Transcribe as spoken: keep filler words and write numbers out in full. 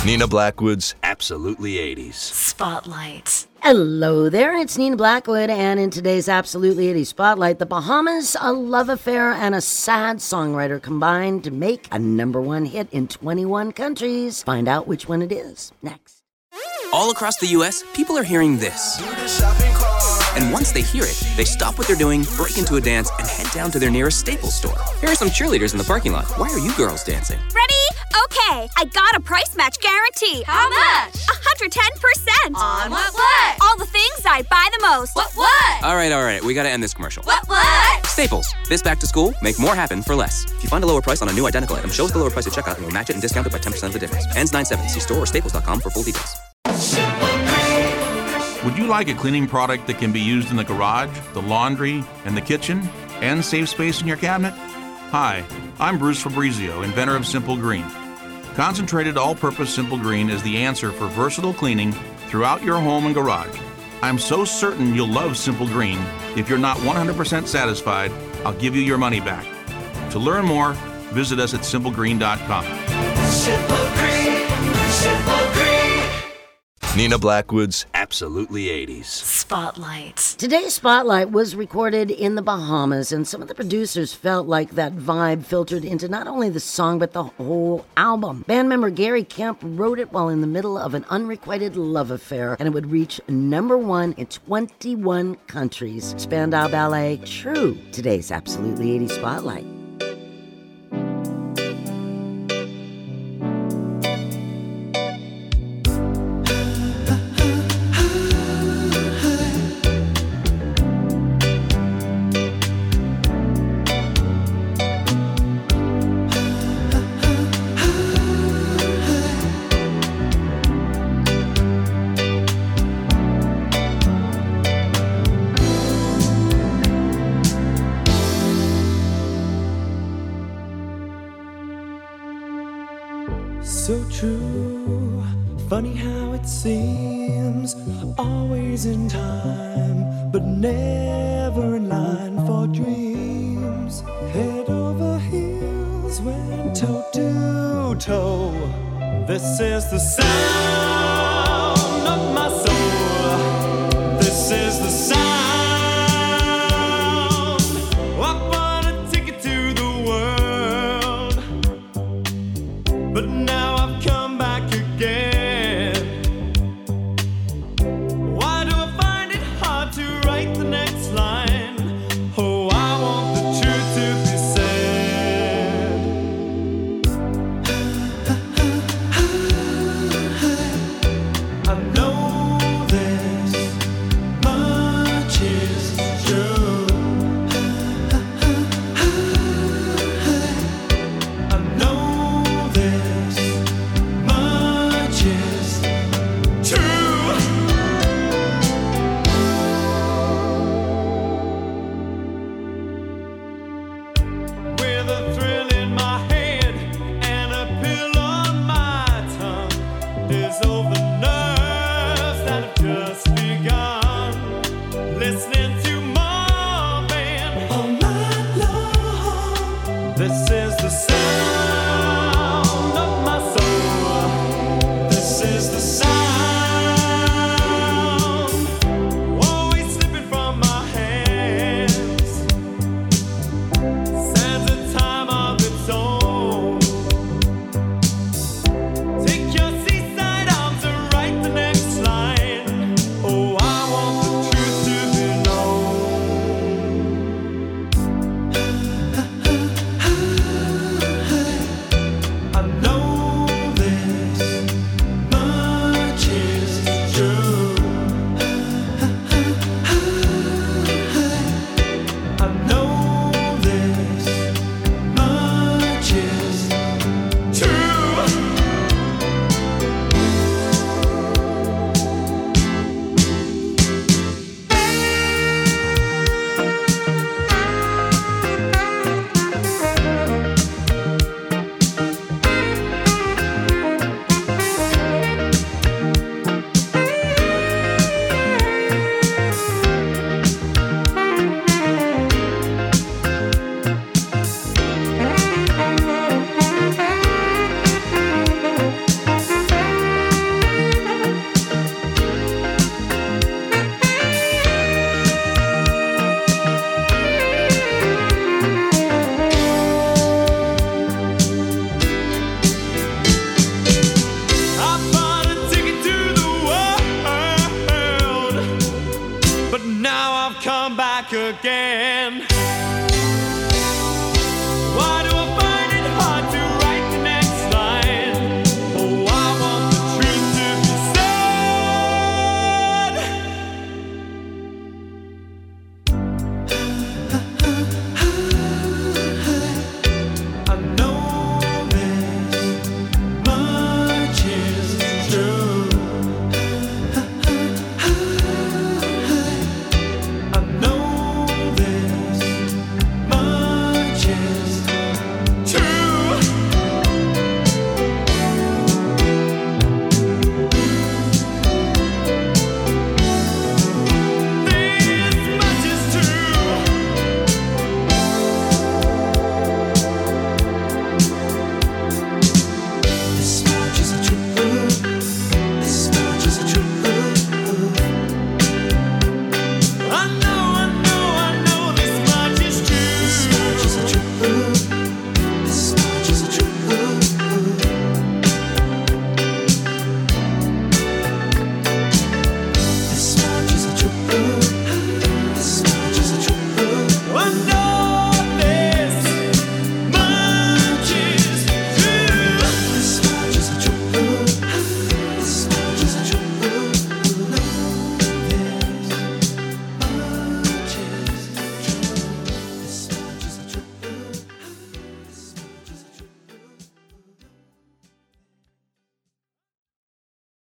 Nina Blackwood's Absolutely eighties Spotlight. Hello there, it's Nina Blackwood, and in today's Absolutely eighties Spotlight, the Bahamas, a love affair and a sad songwriter combined to make a number one hit in twenty-one countries. Find out which one it is next. All across the U S, people are hearing this. And once they hear it, they stop what they're doing, break into a dance, and head down to their nearest Staples store. Here are some cheerleaders in the parking lot. Why are you girls dancing? Ready? Okay, I got a price match guarantee. How much? one hundred ten percent. On what what? All the things I buy the most. What what? All right, all right, we gotta end this commercial. What what? Staples. This back to school, make more happen for less. If you find a lower price on a new identical item, show us the lower price at checkout and we'll match it and discount it by ten percent of the difference. Ends nine seven. See store or staples dot com for full details. Would you like a cleaning product that can be used in the garage, the laundry, and the kitchen, and save space in your cabinet? Hi, I'm Bruce Fabrizio, inventor of Simple Green. Concentrated all-purpose Simple Green is the answer for versatile cleaning throughout your home and garage. I'm so certain you'll love Simple Green. If you're not one hundred percent satisfied, I'll give you your money back. To learn more, visit us at simple green dot com. Simple Green, Simple Green. Nina Blackwood's Absolutely eighties Spotlight. Today's Spotlight was recorded in the Bahamas, and some of the producers felt like that vibe filtered into not only the song, but the whole album. Band member Gary Kemp wrote it while in the middle of an unrequited love affair, and it would reach number one in twenty-one countries. Spandau Ballet, True. Today's Absolutely eighties Spotlight. So true, funny how it seems, always in time, but never in line for dreams. Head over heels, went toe to toe. This is the sound of my soul. This is the sound. I bought a ticket to the world, but now I've come back again. Why do I find it hard to write the next line? Oh, I want the truth to be said. I know this much is true. I know this much is true. With a thrill in my head and a pill on my tongue, there's all the nerves that have just begun. Listening to Marvin all night long. This is the sound of my soul. This is the